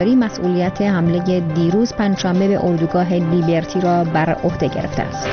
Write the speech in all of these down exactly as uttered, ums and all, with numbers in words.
مسئولیت حمله دیروز پنجشنبه به اردوگاه لیبرتی را بر عهده گرفته است.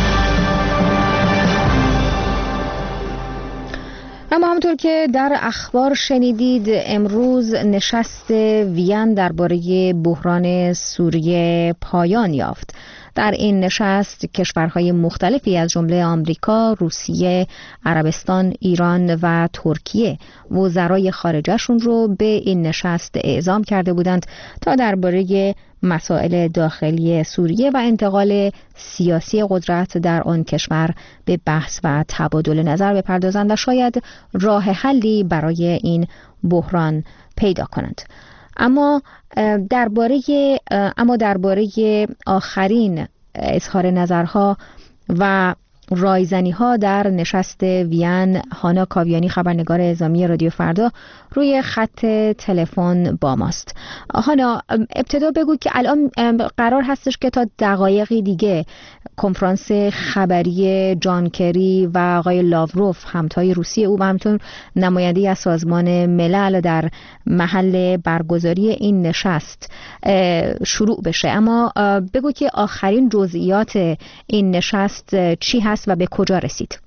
اما همونطور که در اخبار شنیدید، امروز نشست وین درباره بحران سوریه پایان یافت. در این نشست کشورهای مختلفی از جمله آمریکا، روسیه، عربستان، ایران و ترکیه وزرای خارجه‌شون رو به این نشست اعزام کرده بودند تا درباره مسائل داخلی سوریه و انتقال سیاسی قدرت در آن کشور به بحث و تبادل نظر بپردازند و شاید راه حلی برای این بحران پیدا کنند. اما درباره اما درباره آخرین اظهار نظرها و رایزنی‌ها در نشست وین، هانا کاویانی خبرنگار اعزامی رادیو فردا روی خط تلفن با ماست. هانا، ابتدا بگو که الان قرار هستش که تا دقایقی دیگه کنفرانس خبری جان کری و آقای لاوروف همتای روسیه او و همچنین نماینده از سازمان ملل در محل برگزاری این نشست شروع بشه، اما بگو که آخرین جزئیات این نشست چی هست و به کجا رسید؟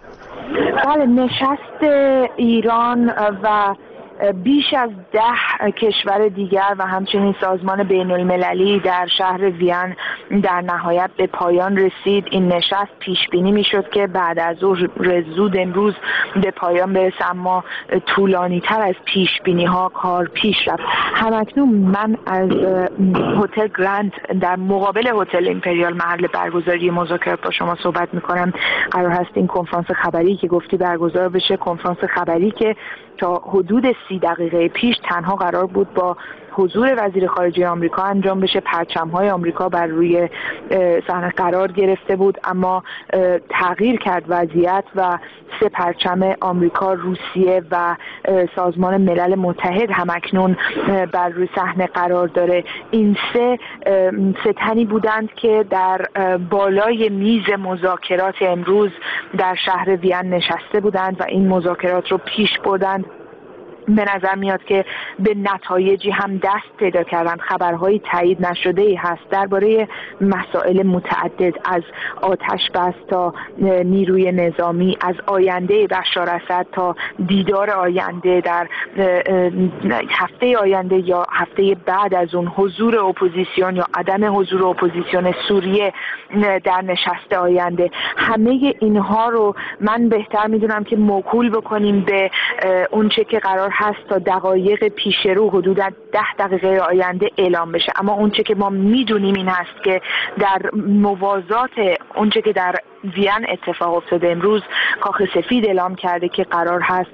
بله، نشست ایران و بیش از ده کشور دیگر و همچنین سازمان بین المللی در شهر وین در نهایت به پایان رسید. این نشست پیش بینی می شد که بعد از ظهر زود امروز به پایان برسه، اما طولانی تر از پیش بینی ها کار پیش رفت. همکنون من از هتل گرند در مقابل هتل ایمپریال محل برگزاری مذاکرات با شما صحبت می کنم. قرار هست این کنفرانس خبری که گفتی برگزار بشه، کنفرانس خبری که تا حدود سی دقیقه پیش تنها قرار بود با حضور وزیر خارجه آمریکا انجام بشه. پرچم‌های آمریکا بر روی صحنه قرار گرفته بود، اما تغییر کرد وضعیت و سه پرچم آمریکا، روسیه و سازمان ملل متحد هم اکنون بر روی صحنه قرار داره. این سه سه تنی بودند که در بالای میز مذاکرات امروز در شهر وین نشسته بودند و این مذاکرات رو پیش بردند. به نظر میاد که به نتایجی هم دست پیدا کردن. خبرهای تایید نشده ای هست درباره مسائل متعدد، از آتش بس تا نیروی نظامی، از آینده بشار اسد تا دیدار آینده در هفته آینده یا هفته بعد از اون، حضور اپوزیسیون یا عدم حضور اپوزیسیون سوریه در نشست آینده. همه اینها رو من بهتر میدونم که موکول بکنیم به اون چه که قرار هست تا دقایق پیش رو حدود ده دقیقه آینده اعلام بشه. اما اون چه که ما میدونیم این هست که در موازات اون چه که در وین اتفاق افتاده، امروز کاخ سفید اعلام کرده که قرار هست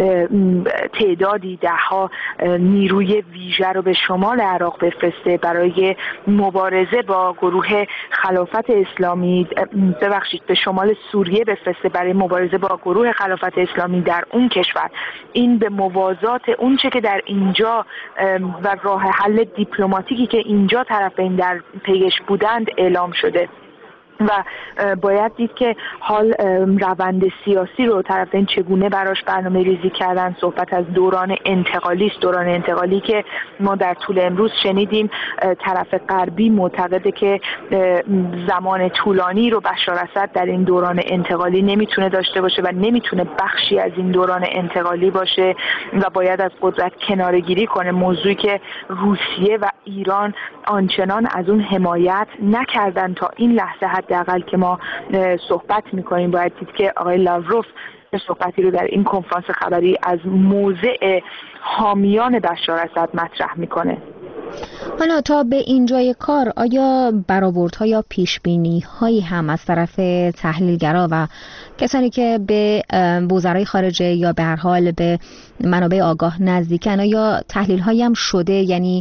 تعدادی دهها نیروی ویژه رو به شمال عراق بفرسته برای مبارزه با گروه خلافت اسلامی، ببخشید به شمال سوریه بفرسته برای مبارزه با گروه خلافت اسلامی در اون کشور. این به موازات اون چه که در اینجا و راه حل دیپلماتیکی که اینجا طرفین در پیش بودند اعلام شده و باید دید که حال روند سیاسی رو طرفین چگونه براش برنامه ریزی کردن. صحبت از دوران انتقالی است، دوران انتقالی که ما در طول امروز شنیدیم طرف غربی معتقده که زمان طولانی رو بشار اسد در این دوران انتقالی نمیتونه داشته باشه و نمیتونه بخشی از این دوران انتقالی باشه و باید از قدرت کناره‌گیری کنه، موضوعی که روسیه و ایران آنچنان از اون حمایت نکردن تا این لحظه. حداقل که ما صحبت میکنیم باید دید که آقای لاوروف صحبتی رو در این کنفرانس خبری از موضع حامیان بشار اسد مطرح میکنه. حالا تا به اینجای کار آیا برآوردها یا پیشبینی‌هایی هم از طرف تحلیلگرا و کسانی که به وزرای خارجه یا به هر حال به منابع آگاه نزدیکن، آیا تحلیل‌هایی هم شده؟ یعنی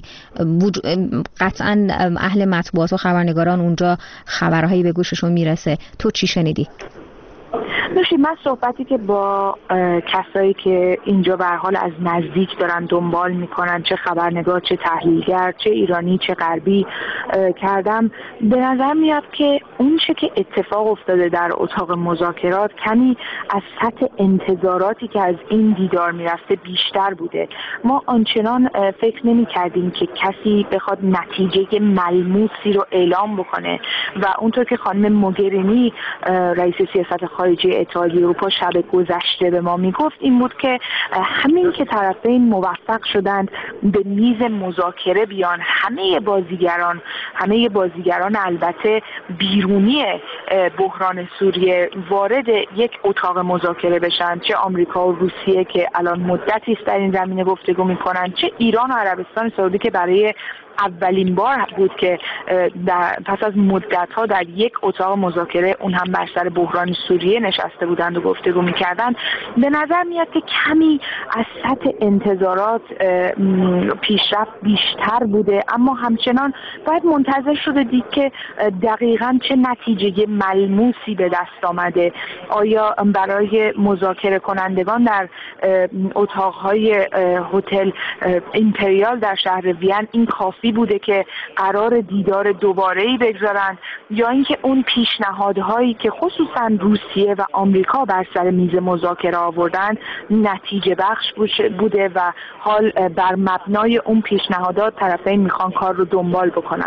قطعاً اهل مطبوعات و خبرنگاران اونجا خبرهایی به گوششون میرسه. تو چی شنیدی؟ خورشید، من صحبتی که با کسایی که اینجا به هر حال از نزدیک دارن دنبال میکنن، چه خبرنگار، چه تحلیلگر، چه ایرانی، چه غربی کردم، به نظر میاد که اون چه که اتفاق افتاده در اتاق مذاکرات کمی از سطح انتظاراتی که از این دیدار میرفته بیشتر بوده. ما آنچنان فکر نمی کردیم که کسی بخواد نتیجه ملموسی رو اعلام بکنه و اونطور که خانم موگرینی رئیس سیاست خارجی اتحادیه اروپا شب گذشته به ما میگفت این بود که همین که طرفین موفق شدند به میز مذاکره بیان، همه بازیگران همه بازیگران البته بیرونی بحران سوریه وارد یک اتاق مذاکره بشن، چه آمریکا و روسیه که الان مدتی است در این زمینه گفتگو میکنن، چه ایران و عربستان سعودی که برای اولین بار بود که در پس از مدت‌ها در یک اتاق مذاکره اون هم بر سر بحران سوریه نشسته بودند و گفتگو می‌کردند. به نظر میاد که کمی از سطح انتظارات پیشرفت بیشتر بوده، اما همچنان باید منتظر شده دید که دقیقاً چه نتیجه ملموسی به دست آمده. آیا برای مذاکره کنندگان در اتاق‌های هتل ایمپریال در شهر وین این کافی بوده که قرار دیدار دوباره‌ای بگذارن، یا اینکه اون پیشنهادهایی که خصوصا روسیه و آمریکا بر سر میز مذاکره آوردن نتیجه بخش بوده و حال بر مبنای اون پیشنهادات طرفین میخوان کار رو دنبال بکنن.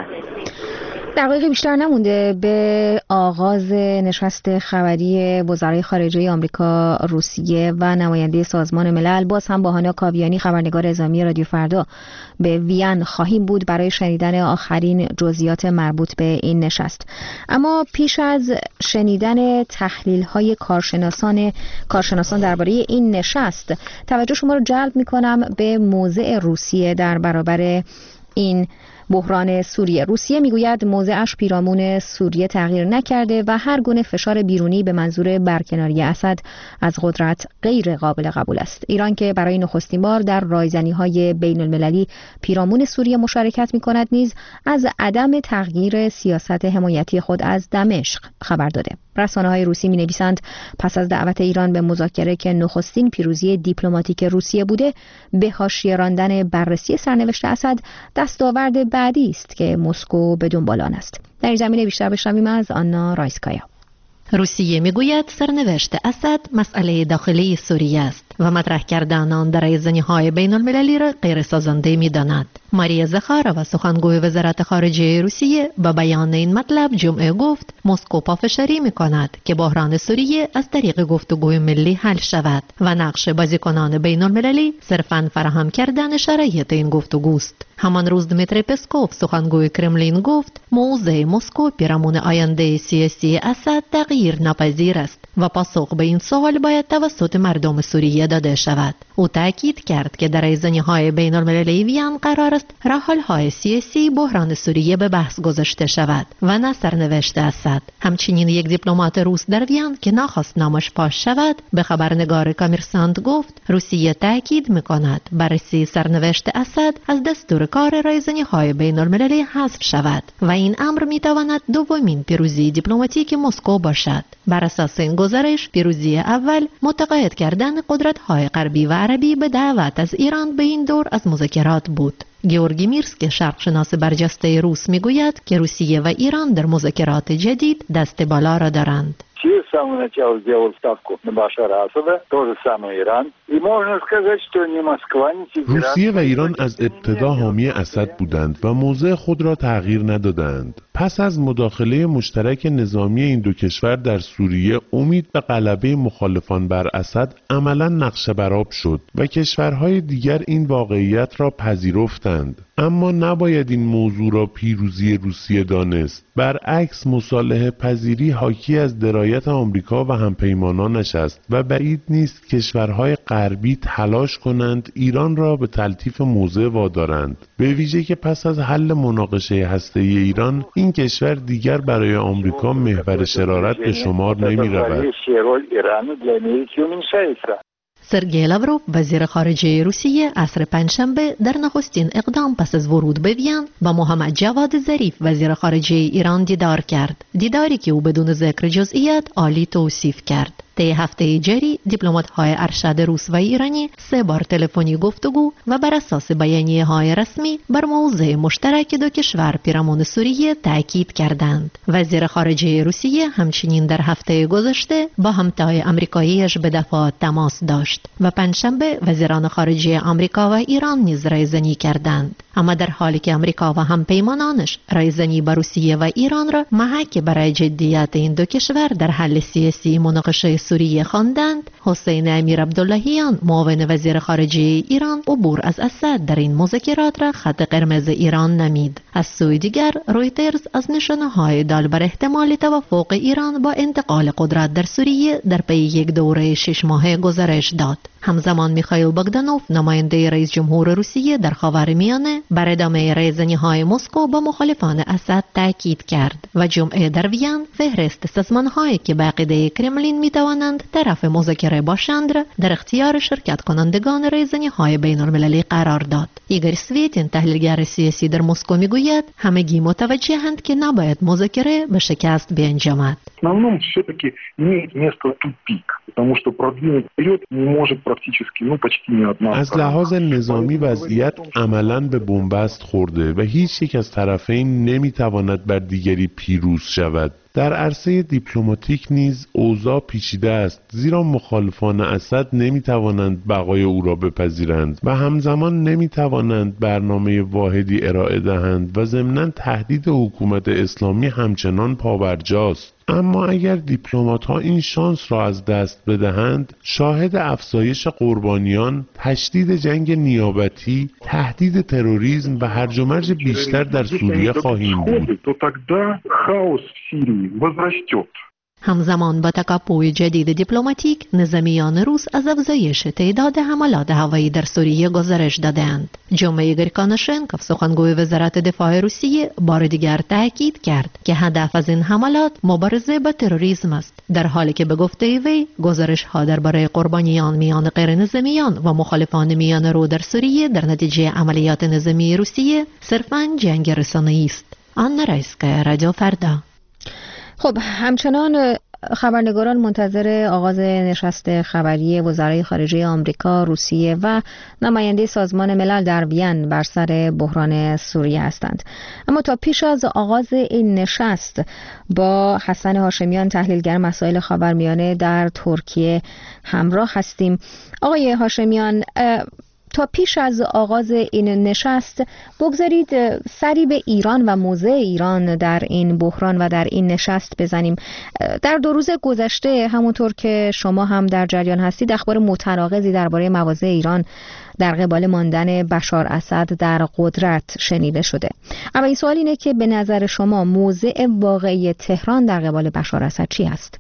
دقایقی بیشتر نمونده به آغاز نشست خبری وزرای خارجه آمریکا، روسیه و نماینده سازمان ملل. باز هم با هانا کاویانی خبرنگار اعزامی رادیو فردا به وین خواهیم بود برای شنیدن آخرین جزئیات مربوط به این نشست. اما پیش از شنیدن تحلیل‌های کارشناسان کارشناسان درباره این نشست، توجه شما رو جلب می‌کنم به موضع روسیه در برابر این بحران سوریه. روسیه میگوید موضعش پیرامون سوریه تغییر نکرده و هر گونه فشار بیرونی به منظور برکناری اسد از قدرت غیر قابل قبول است. ایران که برای نخستین بار در رایزنی‌های بین المللی پیرامون سوریه مشارکت می‌کند نیز از عدم تغییر سیاست حمایتی خود از دمشق خبر داده. رسانه‌های روسی می‌نویسند پس از دعوت ایران به مذاکره که نخستین پیروزی دیپلماتیک روسیه بوده، به حاشیه راندن بررسی سرنوشت اسد دستاورد بعدی است که مسکو به دنبال آن است. در این زمینه بیشتر بشنویم از آنا رایسکایا. روسیه میگوید سرنوشت اسد مسئله داخلی سوریه است و مطرح کردن آن در رایزنی‌های بین المللی را غیر سازنده می‌داند. ماریا زخارova سخنگوی وزارت خارجه روسیه با بیان این مطلب جمعه گفت مسکو پافشاری می‌کند که بحران سوریه از طریق گفتگوی ملی حل شود و نقش بازیکنان بین المللی صرفاً فراهم کردن شرایط این گفتگوست. همان روز دمیتری پسکوف سخنگوی کرملین گفت موضع مسکو پیرامون آینده سیاسی اسد تغییر ناپذیر است و پاسخ به این سوال باید توسط مردم سوریه داده شود. او تاکید کرد که در رایزنی‌های بین المللی وین قرار است راه‌حل‌های سیاسی بحران سوریه به بحث گذاشته شود و نه سرنوشت اسد. همچنین یک دیپلمات روس در وین که نخواست نامش پاش شود به خبرنگار کامرسانت گفت روسیه تاکید می‌کند بررسی سرنوشت اسد از دستور کار رایزنی‌های بین المللی حذف شود و این امر می‌تواند دومین پیروزی دیپلماتیک مسکو باشد. بر اساس این گزارش پیروزی اول متقاعد کردن قدرت‌های غربی و عربی به دعوت از ایران به این دور از مذاکرات بود. گیورگی میرسک شرقشناس برجسته روس میگوید که روسیه و ایران در مذاکرات جدید دست بالا را دارند. Россия с самого начала сделала ставку на Башара Асада, то же самое Иран. И можно сказать, что ни Москва, ни Тегеран... روسیه و ایران از ابتدا حامی اسد بودند و موضع خود را تغییر ندادند. پس از مداخله مشترک نظامی این دو کشور در سوریه، امید به غلبه مخالفان بر اسد عملاً نقشه برآب شد و کشورهای دیگر این واقعیت را پذیرفتند. اما نباید این موضوع را پیروزی روسیه دانست. برعکس مصالحه پذیری حاکی از درایت آمریکا و همپیمانانش است و بعید نیست کشورهای غربی تلاش کنند ایران را به تلطیف موضع وادارند. به ویژه که پس از حل مناقشه هسته‌ای ایران این کشور دیگر برای آمریکا محور شرارت به شمار نمی رود. سرگئی لاوروف وزیر خارجه روسیه عصر پنجشنبه در نخستین اقدام پس از ورود به وین با محمد جواد ظریف وزیر خارجه ایران دیدار کرد. دیداری که او بدون ذکر جزئیات عالی توصیف کرد. طی هفته جاری دیپلمات‌های ارشد روس و ایرانی سه بار تلفنی گفتگو و بر اساس بیانیه‌های رسمی بر موضوع مشترک دو کشور پیرامون سوریه تاکید کردند. وزیر خارجه روسیه همچنین در هفته گذشته با همتای آمریکاییش به دفاع تماس داشت و پنجشنبه وزیران خارجه آمریکا و ایران نیز رایزنی کردند. اما در حالی که آمریکا و همپیمانانش رایزنی با روسیه و ایران را محک برای جدیت این دو کشور در حل سیاسی مناقشه سوریه خواندند، حسین امیر عبداللهیان معاون وزیر خارجه ایران عبور از اسد در این مذاکرات را خط قرمز ایران نمید. از سوی دیگر رویترز از نشانه‌های دال بر احتمال توافق ایران با انتقال قدرت در سوریه در پی یک دوره شش ماهه گزارش داد. همزمان میخائیل بogdanov نماینده رئیس جمهور روسیه در خاورمیانه بر ادامه رایزنی‌های مسکو با مخالفان اسد تاکید کرد و جمعه در وین فهرست سازمان‌هایی که به عقیده کرملین میتوانند طرف مذاکره باشند را در اختیار شرکت کنندگان رایزنی‌های بین‌المللی قرار داد. ایگور سویتین تحلیلگر سیاسی در مسکو میگوید همگی متوجهند که نباید مذاکره به شکست بیانجامد. основном все-таки имеет место тупик, потому что продвинуть вперед не может практически, ну, почти ни одна. از لحاظ نظامی وضعیت عملاً به بنبست خورده و هیچ یک از طرفین نمیتواند بر دیگری پیروز شود. در عرصه دیپلماتیک نیز اوضاع پیچیده است، زیرا مخالفان اسد نمیتوانند بقای او را بپذیرند و همزمان نمیتوانند برنامه واحدی ارائه دهند و ضمناً تهدید حکومت اسلامی همچنان پابرجاست. اما اگر دیپلمات‌ها این شانس را از دست بدهند، شاهد افزایش قربانیان، تشدید جنگ نیابتی، تهدید تروریسم و هرج و مرج بیشتر در سوریه خواهیم بود. همزمان با تکاپوی جدید دیپلماتیک، نظامیان روس از افزایش تعداد حملات هوایی در سوریه گزارش دادند. جمعه ایگور کاناشنکوف سخنگوی وزارت دفاع روسیه بار دیگر تاکید کرد که هدف از این حملات مبارزه با تروریسم است، در حالی که به گفته وی گزارش ها درباره قربانیان میان غیر نظامیان و مخالفان میان رو در سوریه در نتیجه عملیات نظامی روسیه صرفاً جنگ رسانه‌ای است. آنا رایسکا، رادیو فردا. خب همچنان خبرنگاران منتظر آغاز نشست خبری وزرای خارجه آمریکا، روسیه و نماینده سازمان ملل در وین بر سر بحران سوریه هستند. اما تا پیش از آغاز این نشست با حسن هاشمیان تحلیلگر مسائل خاورمیانه در ترکیه همراه هستیم. آقای هاشمیان، تا پیش از آغاز این نشست بگذارید سری به ایران و موضع ایران در این بحران و در این نشست بزنیم. در دو روز گذشته همونطور که شما هم در جریان هستید اخبار متناقضی درباره مواضع ایران در قبال ماندن بشار اسد در قدرت شنیده شده. اما این سوال اینه که به نظر شما موضع واقعی تهران در قبال بشار اسد چی است؟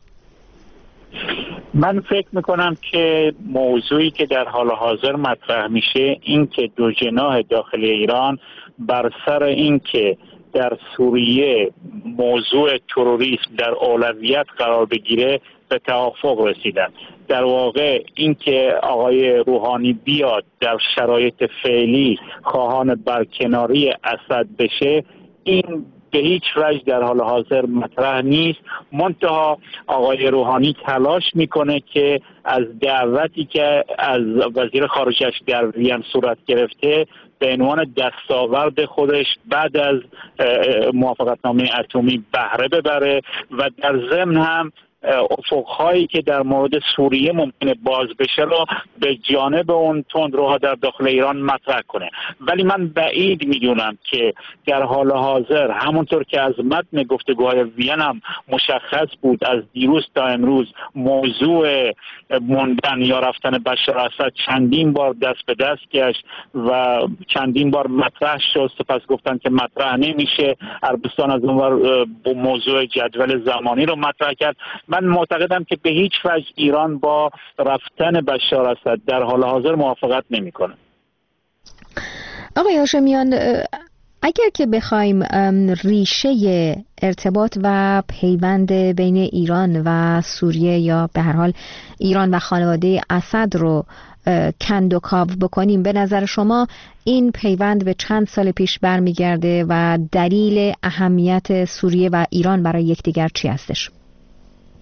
من فکر میکنم که موضوعی که در حال حاضر مطرح میشه این که دو جناح داخلی ایران بر سر این که در سوریه موضوع تروریسم در اولویت قرار بگیره به توافق رسیدن. در واقع این که آقای روحانی بیاد در شرایط فعلی خواهان برکناری اسد بشه، این به هیچ وجه در حال حاضر مطرح نیست. منتها آقای روحانی تلاش میکنه که از دعوتی که از وزیر خارجه‌اش در وین صورت گرفته به عنوان دستاورد خودش بعد از موافقتنامه اتمی بهره ببره و در ضمن هم افقهایی که در مورد سوریه ممکنه باز بشه رو به جانب اون تندروها در داخل ایران مطرح کنه. ولی من بعید میدونم که در حال حاضر همونطور که از متن گفتگوهای وین هم مشخص بود از دیروز تا امروز موضوع موندن یا رفتن بشار اسد چندین بار دست به دست گشت و چندین بار مطرح شد، سپس گفتن که مطرح نمیشه. عربستان از اونور موضوع جدول زمانی رو مطرح کرد. من معتقدم که به هیچ وجه ایران با رفتن بشار اسد در حال حاضر موافقت نمیکنه. آقای هاشمیان، اگر که بخوایم ریشه ارتباط و پیوند بین ایران و سوریه یا به هر حال ایران و خانواده اسد رو کند و کاو بکنیم، به نظر شما این پیوند به چند سال پیش برمیگرده و دلیل اهمیت سوریه و ایران برای یکدیگر چی هستش؟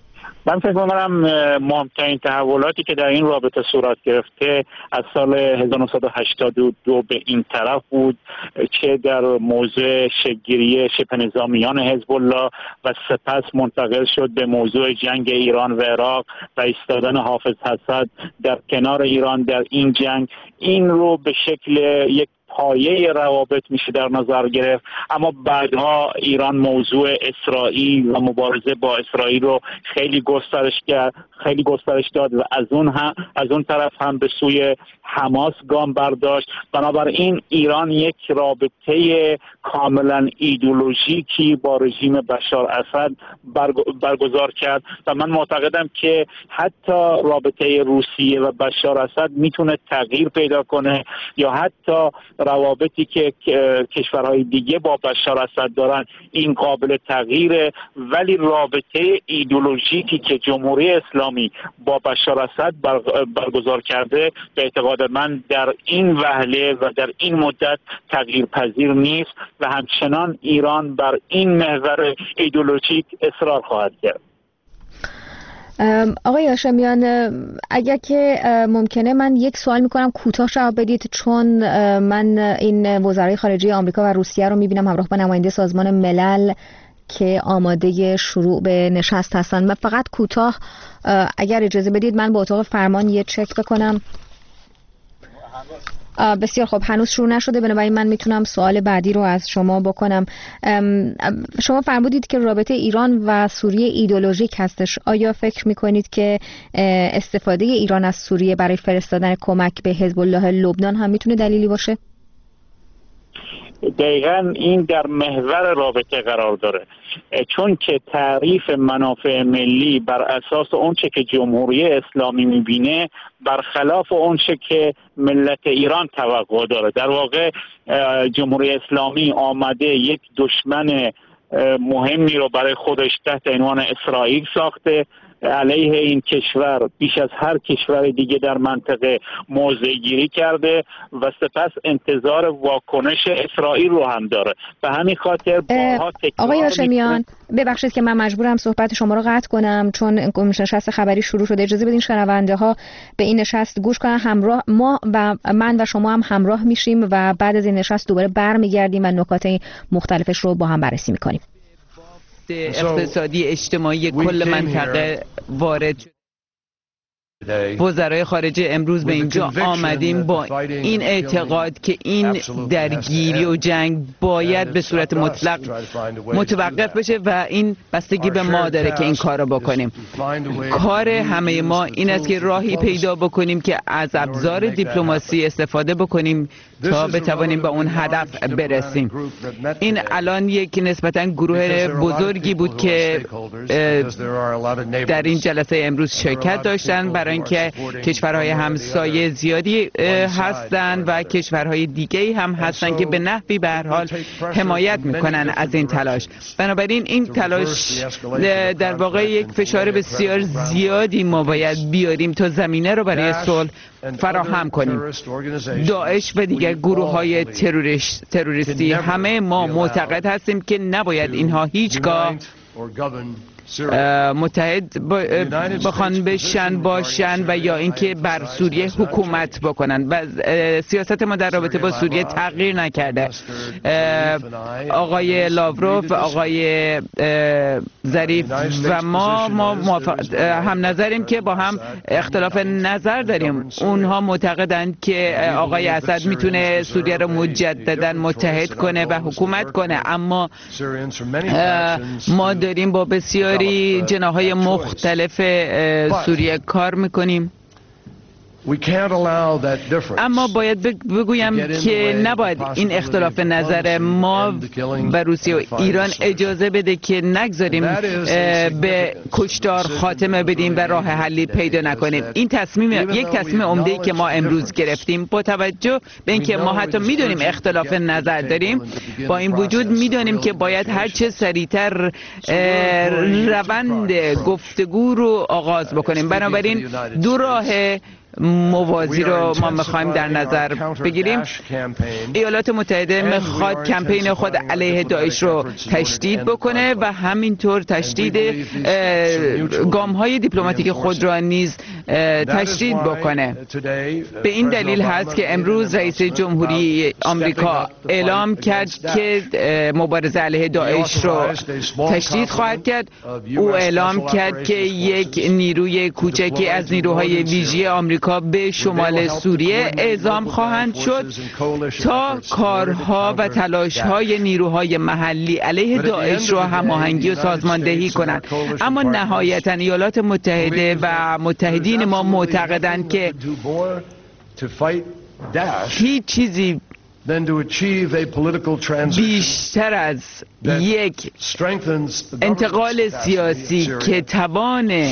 من فکر می‌کنم مهمترین تحولاتی که در این رابطه صورت گرفته از سال هزار و نهصد و هشتاد و دو به این طرف بود، چه در موضوع شکل‌گیری شبه نظامیان حزب الله و سپس منتقل شد به موضوع جنگ ایران و عراق و ایستادن حافظ اسد در کنار ایران در این جنگ. این رو به شکل یک پایه روابط میشه در نظر گرفت، اما بعدها ایران موضوع اسرائیل و مبارزه با اسرائیل رو خیلی گسترش کرد، خیلی گسترش داد و از اون هم از اون طرف هم به سوی حماس گام برداشت. بنابراین ایران یک رابطه کاملا ایدئولوژیکی با رژیم بشار اسد برگزار کرد و من معتقدم که حتی رابطه روسیه و بشار اسد میتونه تغییر پیدا کنه، یا حتی روابطی که کشورهای دیگه با بشار اسد دارن این قابل تغییره، ولی رابطه ایدئولوژیکی که جمهوری اسلامی با بشار اسد برگزار کرده به اعتقاد من در این وهله و در این مدت تغییر پذیر نیست و همچنان ایران بر این محور ایدئولوژیک اصرار خواهد کرد. آقای هاشمیان، اگر که ممکنه من یک سوال میکنم کوتاه جواب بدید، چون من این وزرای خارجه آمریکا و روسیه رو میبینم همراه با نماینده سازمان ملل که آماده شروع به نشست هستن. من فقط کوتاه اگر اجازه بدید من با اتاق فرمان یه چک بکنم. بسیار خب، هنوز شروع نشده، بنابراین من میتونم سوال بعدی رو از شما بکنم. شما فرمودید که رابطه ایران و سوریه ایدئولوژیک هستش. آیا فکر میکنید که استفاده ایران از سوریه برای فرستادن کمک به حزب الله لبنان هم میتونه دلیلی باشه؟ دقیقاً این در محور رابطه قرار داره، چون که تعریف منافع ملی بر اساس اونچه که جمهوری اسلامی میبینه برخلاف اونچه که ملت ایران توقع داره. در واقع جمهوری اسلامی آمده یک دشمن مهمی رو برای خودش تحت عنوان اسرائیل ساخته، علیه این کشور بیش از هر کشور دیگه در منطقه موضع گیری کرده و سپس انتظار واکنش اسرائیل رو هم داره. به همین خاطر بارها تکرار آقای هاشمیان ببخشید که من مجبورم صحبت شما رو قطع کنم، چون نشست خبری شروع شده. اجازه بدین شنونده ها به این نشست گوش کنن. همراه ما و من و شما هم همراه میشیم و بعد از این نشست دوباره برمیگردیم و نکات مختلفش رو با هم بررسی میکنیم. اقتصادی اجتماعی کل منطقه وارد شد. وزرای خارجه امروز به اینجا آمدیم با این اعتقاد که این درگیری و جنگ باید به صورت مطلق متوقف بشه و این بستگی به ما داره که این کار رو بکنیم. کار همه ما این است که راهی پیدا بکنیم که از ابزار دیپلماسی استفاده بکنیم تا بتوانیم به اون هدف برسیم. این الان یک نسبتاً گروه بزرگی بود که در این جلسه امروز شرکت داشتن، برای اینکه کشورهای همسایه زیادی هستند و کشورهای دیگه‌ای هم هستند که به نحوی به هر حال حمایت میکنن از این تلاش. بنابراین این تلاش در واقع یک فشار بسیار زیادی ما باید بیاریم تا زمینه رو برای صلح فراهم کنیم. داعش و دیگر گروه های تروریستی همه ما معتقد هستیم که نباید اینها هیچگاه متحد بخوان بشن باشن و یا اینکه بر سوریه حکومت بکنن و سیاست ما در رابطه با سوریه تغییر نکرده. آقای لاوروف و آقای ظریف و ما ما هم نظریم که با هم اختلاف نظر داریم. اونها معتقدند که آقای اسد میتونه سوریه رو مجددا متحد کنه و حکومت کنه، اما ما داریم با بسیار جناح‌های مختلف سوریه کار میکنیم. اما باید بگویم که نباید این اختلاف نظر ما و روسیه و ایران اجازه بده که نگذاریم به کشتار خاتمه بدیم و راه حلی پیدا نکنیم. این تصمیم یک تصمیم عمده‌ای که ما امروز گرفتیم با توجه به اینکه ما حتی میدونیم اختلاف نظر داریم، با این وجود میدونیم که باید هر چه سریعتر روند گفتگو رو آغاز بکنیم. بنابراین دو راه موازی رو ما میخوایم در نظر بگیریم. ایالات متحده میخواد کمپین خود علیه داعش رو تشدید بکنه و همینطور تشدید گام‌های دیپلماتیک خود را نیز تشدید بکنه. به این دلیل هست که امروز رئیس جمهوری آمریکا اعلام کرد که مبارزه علیه داعش رو تشدید خواهد کرد. او اعلام کرد که یک نیروی کوچکی از نیروهای ویژه آمریکا به شمال سوریه اعزام خواهند شد تا کارها و تلاش‌های نیروهای محلی علیه داعش را هماهنگی و سازماندهی کنند. اما نهایتاً ایالات متحده و متحدین ما معتقدند که هیچ چیزی بیشتر از یک انتقال سیاسی که توان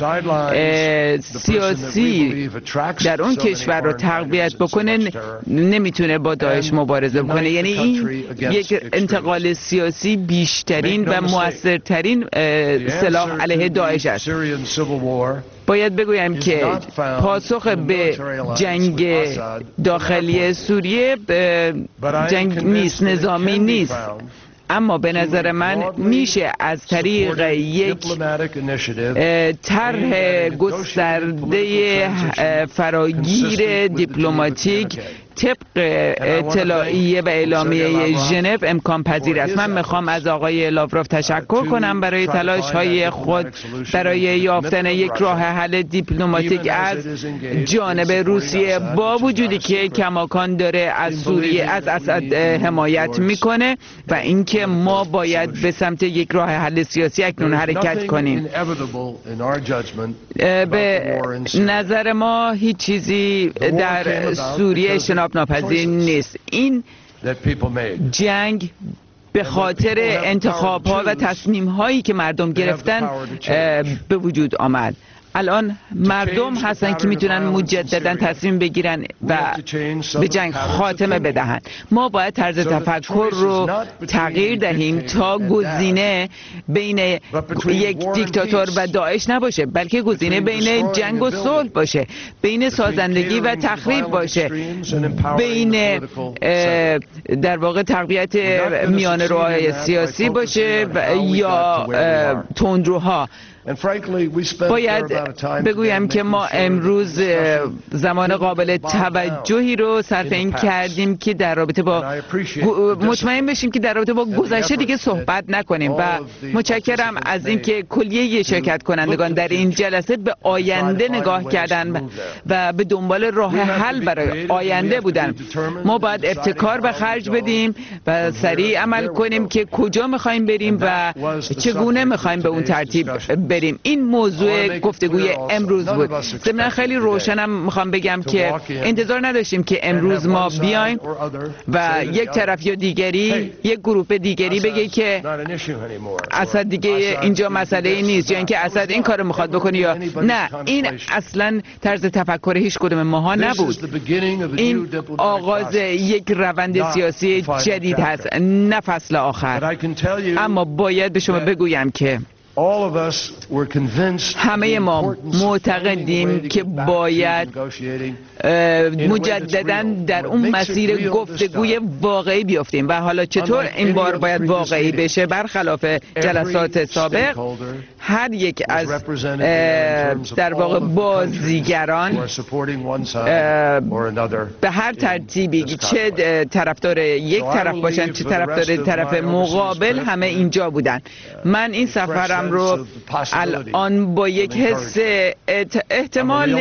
سیاسی در اون کشور رو تقویت بکنه نمیتونه با داعش مبارزه بکنه. یعنی این یک انتقال سیاسی بیشترین و موثرترین سلاح علیه داعش است. باید بگویم که پاسخ به جنگ داخلی سوریه جنگ نیست، نظامی نیست، اما به نظر من میشه از طریق یک طرح گسترده فراگیر دیپلماتیک طبق اطلاعیه و اعلامیه ژنو امکان پذیر است. من میخوام از آقای لاوروف تشکر کنم برای تلاش های خود برای یافتن یک راه حل دیپلماتیک از جانب روسیه، با وجودی که کماکان داره از سوریه از اسد حمایت میکنه و اینکه ما باید به سمت یک راه حل سیاسی اکنون حرکت کنیم. به نظر ما هیچ چیزی در سوریه اجتناب ناپذیر نیست. این جنگ به خاطر انتخاب‌ها و تصمیم‌هایی که مردم گرفتن به وجود آمد. الان مردم هستن که میتونن مجددا تصمیم بگیرن و به جنگ خاتمه بدهن. ما باید طرز تفکر رو تغییر دهیم تا گزینه بین یک دیکتاتور و داعش نباشه، بلکه گزینه بین جنگ و صلح باشه، بین سازندگی و تخریب باشه، بین در واقع تقویت میانه روهای سیاسی باشه یا تندروها. باید بگویم که ما امروز زمان قابل توجهی رو صرف این کردیم که در رابطه با مطمئن بشیم که در رابطه با گذشته دیگه صحبت نکنیم و متشکرم از اینکه کلیه شرکت کنندگان در این جلسه به آینده نگاه کردن و به دنبال راه حل برای آینده بودن. ما باید ابتکار به خرج بدیم و سریع عمل کنیم که کجا میخوایم بریم و چگونه میخوایم به اون ترتیب بریم. این موضوع گفتگوی امروز بود. ضمن خیلی روشنم میخوام بگم که انتظار نداشتیم که امروز ما بیایم و یک طرف یا دیگری یک گروه دیگری بگه که اسد دیگه اینجا مسئله نیست یا اینکه اسد این کارو میخواد بکنه یا نه. این اصلا طرز تفکر هیچ کدوم ماها نبود. این آغاز یک روند سیاسی جدید هست، نه فصل آخر. اما باید به شما بگویم که همه ما معتقدیم که باید مجددا در اون مسیر گفتگوی واقعی بیافتیم و حالا چطور این بار باید واقعی بشه؟ برخلاف جلسات سابق هر یک از در واقع بازیگران به هر ترتیبی چه طرفدار یک طرف باشن چه طرفدار طرف مقابل همه اینجا بودن. من این سفرم رو الان با یک حس احتمال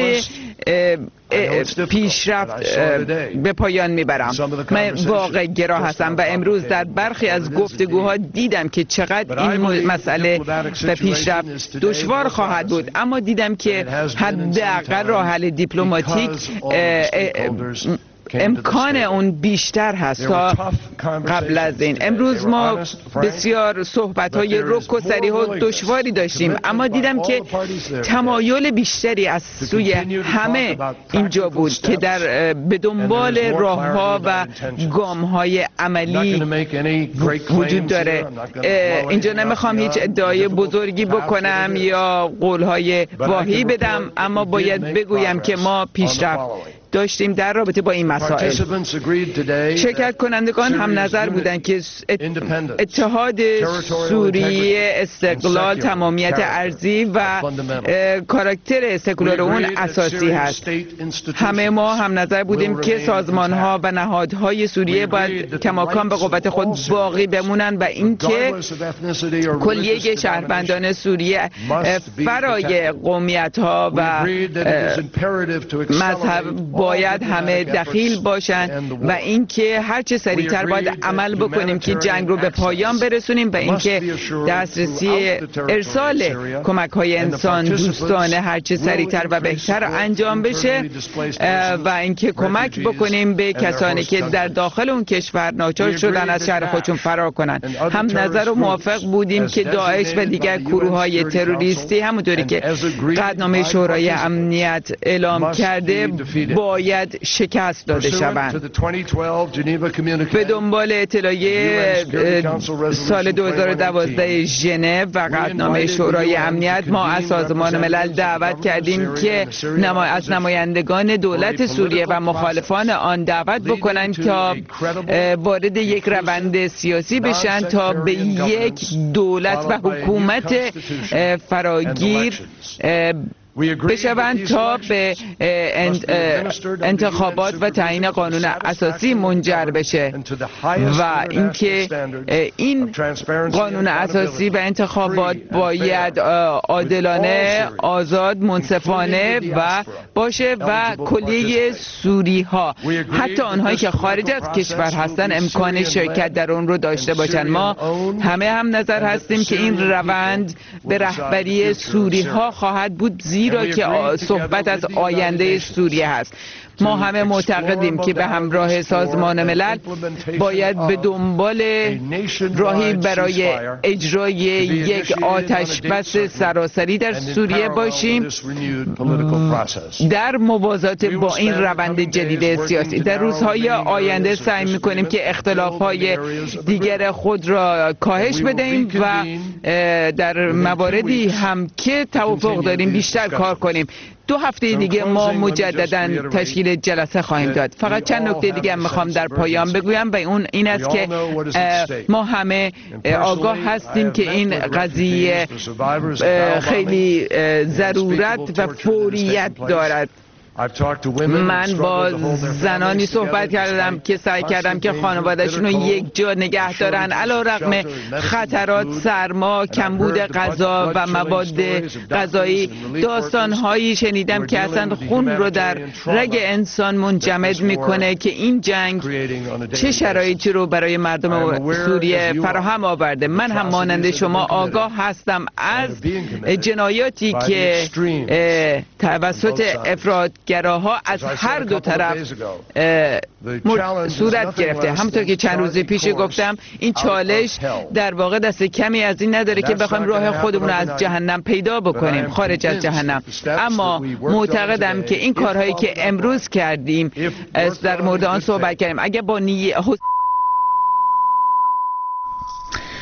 پیشرفت به پایان میبرم. من واقع گرا هستم و امروز در برخی از گفتگوها دیدم که چقدر این مسئله و پیشرفت دشوار خواهد بود، اما دیدم که حداقل راه حل دیپلماتیک امکان اون بیشتر هست تا قبل از این. امروز ما بسیار صحبت‌های رک و صریح و دشواری داشتیم، اما دیدم که تمایل بیشتری از سوی همه اینجا بود که در به دنبال راه‌ها و گام‌های عملی وجود داره. اینجا نمیخوام هیچ ادعای بزرگی بکنم یا قول‌های واهی بدم، اما باید بگویم که ما پیشرفت داشتیم در رابطه با این مسائل. شرکت کنندگان هم نظر بودند که اتحاد سوریه، استقلال، تمامیت ارضی و کاراکتر سکولار اون اساسی هست. همه ما هم نظر بودیم که سازمان‌ها و نهادهای سوریه باید کماکان به قوت خود باقی بمونن و اینکه کلیه شهروندان سوریه فرای قومیت‌ها و مذهب باید همه دخیل باشن و اینکه هر چه سریعتر باید عمل بکنیم که جنگ رو به پایان برسونیم و اینکه دسترسی ارسال کمک‌های انسان دوستانه هر چه سریعتر و بهتر انجام بشه و اینکه کمک بکنیم به کسانی که در داخل اون کشور ناچار شدن از شهر خودشون فرار کنن. هم نظر و موافق بودیم که داعش و دیگر گروه‌های تروریستی همونطوری که قطعنامه شورای امنیت اعلام کرده باید شکست داده شوند. به دنبال اطلاعیه سال دو هزار و دوازده ژنو و قطعنامه شورای امنیت ما از سازمان ملل دعوت کردیم که نما... از نمایندگان دولت سوریه و مخالفان آن دعوت بکنند تا وارد یک روند سیاسی بشن تا به یک دولت و حکومت فراگیر بشوند تا به انتخابات و تعیین قانون اساسی منجر بشه و اینکه این قانون اساسی و انتخابات باید عادلانه، آزاد، منصفانه و باشه و کلیه سوری ها حتی آنهایی که خارج از کشور هستن امکان شرکت در اون رو داشته باشن. ما همه هم نظر هستیم که این روند به رهبری سوری ها خواهد بود، زیرا که صحبت از آینده سوریه هست. ما همه معتقدیم که به همراه سازمان ملل باید به دنبال راهی برای اجرای یک آتش بس سراسری در سوریه باشیم در موازات با این روند جدید سیاسی. در روزهای آینده سعی می‌کنیم که اختلاف‌های دیگر خود را کاهش بدهیم و در مواردی هم که توافق داریم بیشتر کار کنیم. دو هفته دیگه ما مجددا تشکیل جلسه خواهیم داد. فقط چند نکته دیگه میخوام در پایان بگویم و اون این است که ما همه آگاه هستیم که این قضیه خیلی ضرورت و فوریت دارد. من با زنانی صحبت کردم که سعی کردم که خانوادهشون رو یک جا نگه دارن علیرغم خطرات، سرما، کمبود غذا و مواد غذایی. داستانهایی شنیدم که اصلا خون رو در رگ انسان منجمد میکنه که این جنگ چه شرایطی رو برای مردم سوریه فراهم آورده. من هم مانند شما آگاه هستم از جنایاتی که توسط افراد گراها از هر دو طرف صورت گرفته. همونطور که چند روز پیش گفتم این چالش در واقع دست کمی از این نداره که بخوایم راه خودمون از جهنم پیدا بکنیم، خارج از جهنم. اما معتقدم که این کارهایی که امروز کردیم در مورد آن صحبت کردیم اگه با نیت